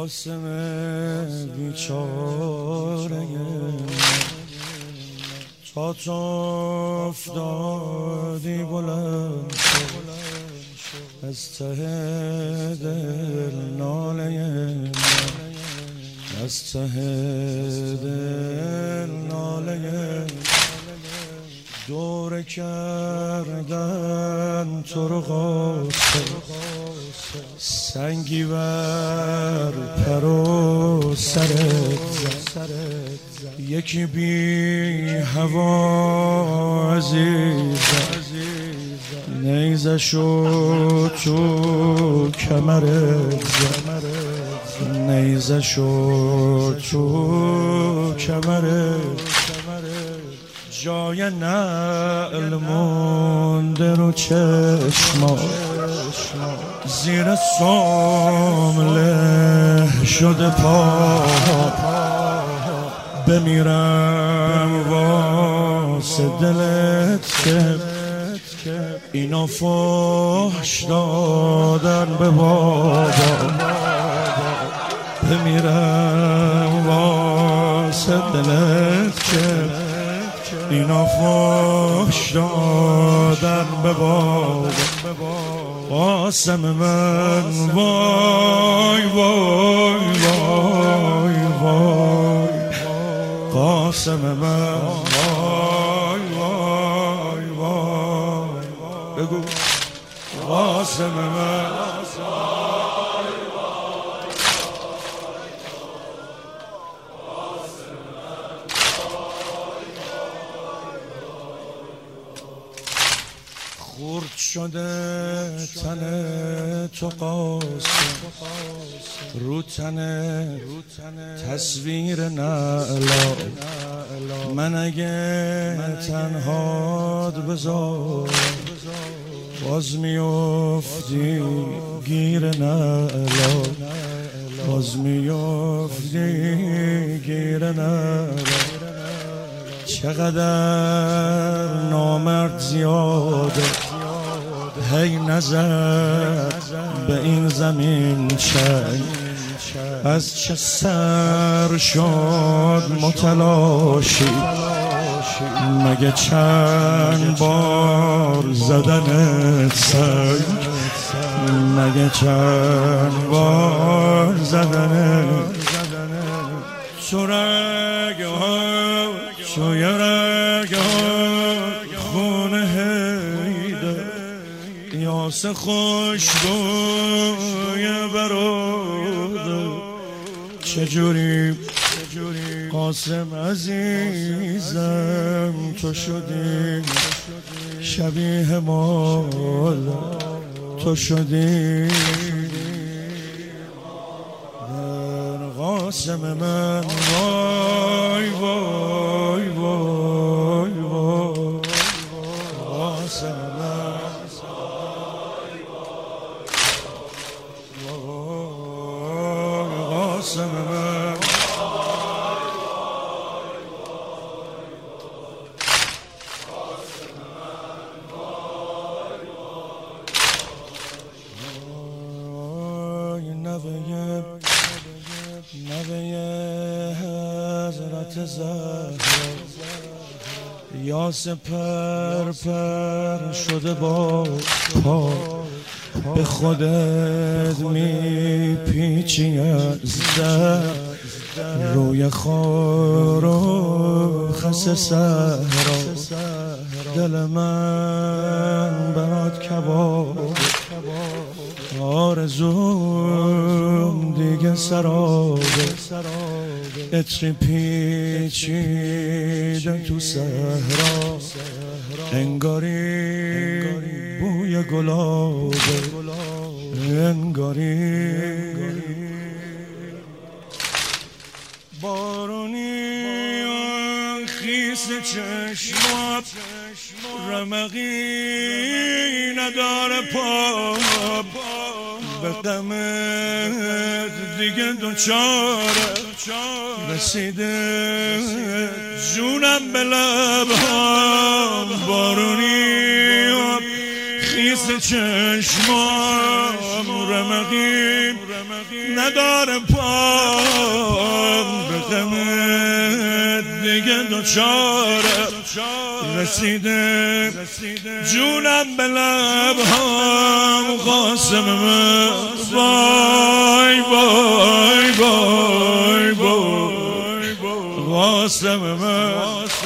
قاسم بیچاره تا تو افتادی بلند از ته دل ناله از ته دل ناله دور کردن تو رو قاسم سنگی بر پر و سرت یکی بی هوا عزیزم نیزشو تو کمرت نیزشو تو کمرت جای نعل مونده رو چشما زیر سامله شده پا بمیرم واسه دلت که اینا فحش دادن به بابا بمیرم واسه دلت که اینا فحش دادن به بابا قاسم من وای وای وای وای قاسم من وای وای وای بگو قاسم من خورد شده تن تو قاسم رو تن تصویر نعلا من اگه تنهاد بذار باز میافتی گیر نعلا باز میافتی گیر نعلا چقدر نامرد زیاده هی نظر به این زمین چنگ از چه سر شد متلاشی مگه چند بار زدن سنگ مگه چند بار زدن تو رگه ها توی رگه ها خونه هیده یاس خوشبوی براده چجوری قاسم عزیزم تو شدی شبیه مادر تو شدی قاسم من وای وای وای وای قاسم من وای قاسم من نوه حضرت زهرا یاس پر پر شده با پا به خودت میپیچی از در روی خار و خس صحرا دل من برات کباب آرزوم دیگه سرابه عطر پیچیده تو صحرا انگاری بوی گلابه انگاری بارونی خیس چشمات رمقی نداره پا به غمت دیگه دوچاره رسیده جونم به لبام بارونی خیس چشمام رمقی نداره پام به غمت دیگه دوچاره رسیده جونم به لبهام قاسم من وای وای وای وای قاسم من